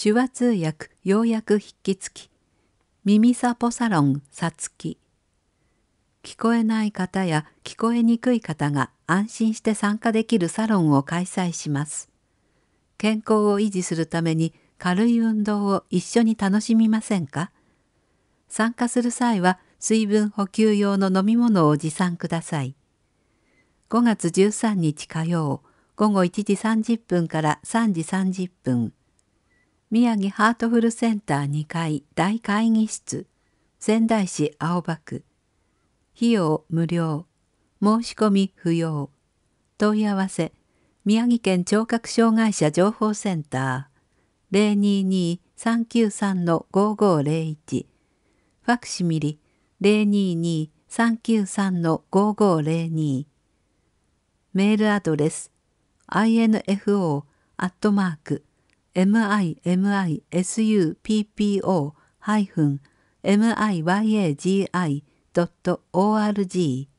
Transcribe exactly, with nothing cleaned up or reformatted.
手話通訳要約筆記付き耳サポサロンさつき。聞こえない方や聞こえにくい方が安心して参加できるサロンを開催します。健康を維持するために軽い運動を一緒に楽しみませんか？参加する際は水分補給用の飲み物を持参ください。ごがつじゅうさんにち火曜、午後いちじさんじゅっぷんからさんじさんじゅっぷん。宮城ハートフルセンターにかい大会議室、仙台市青葉区。費用無料。申し込み不要。問い合わせ、宮城県聴覚障害者情報センター ゼロにーにーさんきゅうさんのごーごーゼロいち、ファクシミリ ゼロにーにーさんきゅうさんのごーごーゼロに、メールアドレス アイエヌエフオー アットマーク ミミスプポ ハイフン ミヤギ ドットオーアールジー